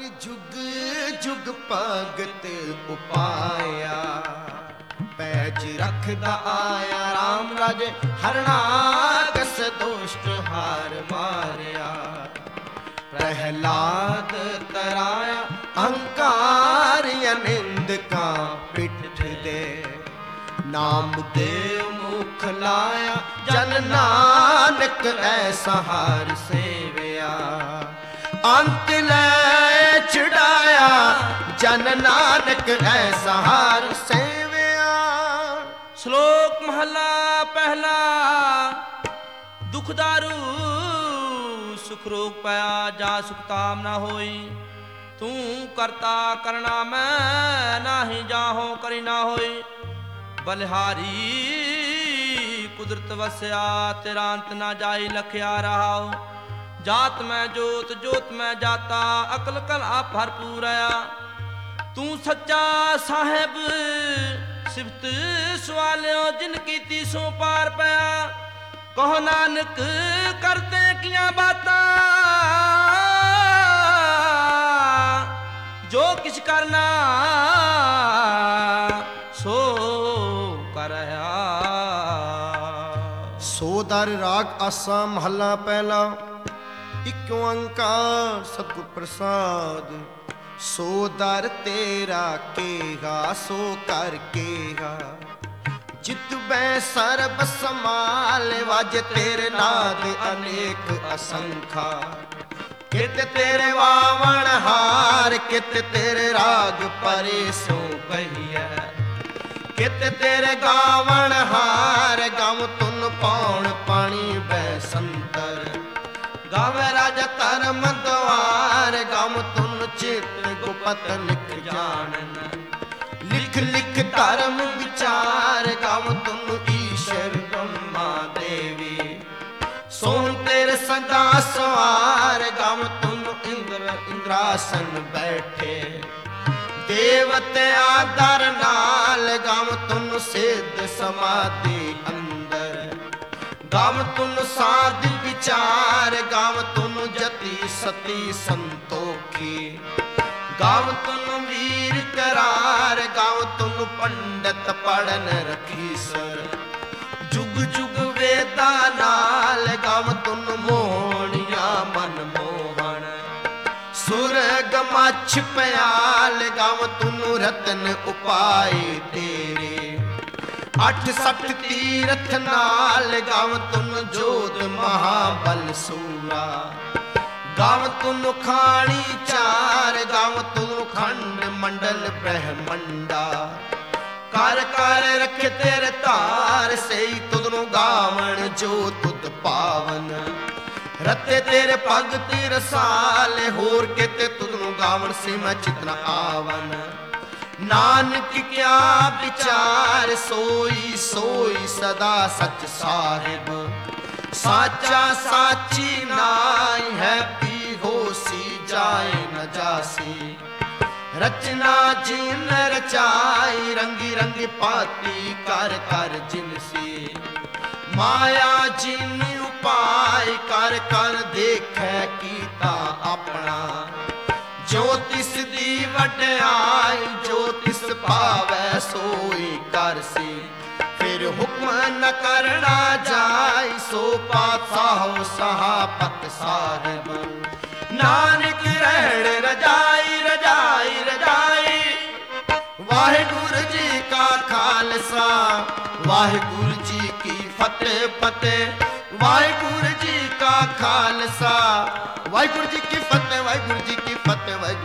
जुग जुग भगत उपाया, पैज रखदा आया राम राजे हरनागस दुष्ट हार मारिया। प्रहलाद तराया अहंकार अनिंद का पिठ दे, नाम देव मुख लाया जन नानक ऐसा हार सेविया। अंत ले छुड़ाया जन नानक ऐसा हार सेविया। श्लोक महला पहला। दुख दारू सुख रोग पाया, जा सुख ताम ना होई। तू करता करना मैं नाही, जाहो करी ना होई। बलिहारी कुदरत वस्या, तेरा अंत ना जाई लखिया रहाओ। जात में जोत जोत में जाता, अकल कल आप भरपूर आया। तू सच्चा साहेब सिफत सवालियो, जिनकी तीसों पार पाया। कहो नानक करते किया बाता, जो किछ करना सो करया। सोदर राग आसा महला पहला। इक ओंकार सतगुर प्रसाद, सो दर तेरा केगा सो कर केगा। जित बै सरब समाल, वाज तेरे नाद अनेक असंखा। कित तेरे वावण हार, कित तेरे राग परे सो कहिया। कित तेरे गावण हार, गम तुन पौण पानी बैसंतर। गावे राजा धर्म द्वार, गम तुन चित गुपत लिख जानन। लिख लिख धर्म विचार, गम तुम ईश्वर ब्रह्मा देवी। सोन तेरे सदा सवार, गम तुम इंद्र इंद्रासन बैठे। देवते आदर नाल, गम तुम सिद्ध समाधि अंदर। गम तुम साध विचार, गम तुम जति सती संतोखी। गम तुम वीर करार, गम तुम पंडित पढ़न रखीसर। जुग जुग वेदा नाल, गम तुम मोहनिया मन मोहन। सुरग मछ प्याल, गम तुम रतन उपाय तेरे। अठ सठ तीरथ नाल, गम तुम जोध महाबल सूरा। गम तुम खाणी चार, गम तुम खंड मंडल ब्रह्मंडा। कर कर रख तेरे तार, सही तुदनु गावण जो तुद पावन। रते तेरे भगत रसाल, होर केते तुदनु गावण से मैं चितना आवन। नानक क्या विचार, सोई सोई सदा सच साहिब। साचा साची नाई है, पी होसी जाए न जासी। रचना जिन रचाई, रंगी रंगी पाती कर कर जिनसी। माया जिन उपाय कर कर देखे कीता अपना। जो तिस दी वड्याई, जो तिस पावै सोई करसी। फिर हुक्म न करना जाय, सो पातशाह सहापत साहिब। नानक रहण रजाई रजाई रजाई। वाहिगुरु जी का खालसा, वाहिगुरु जी की फतेह फतेह। वाहिगुरु जी का खालसा, वाहिगुरु जी की फतेह, वाहिगुरु जी की फतेह, वाहिगुरु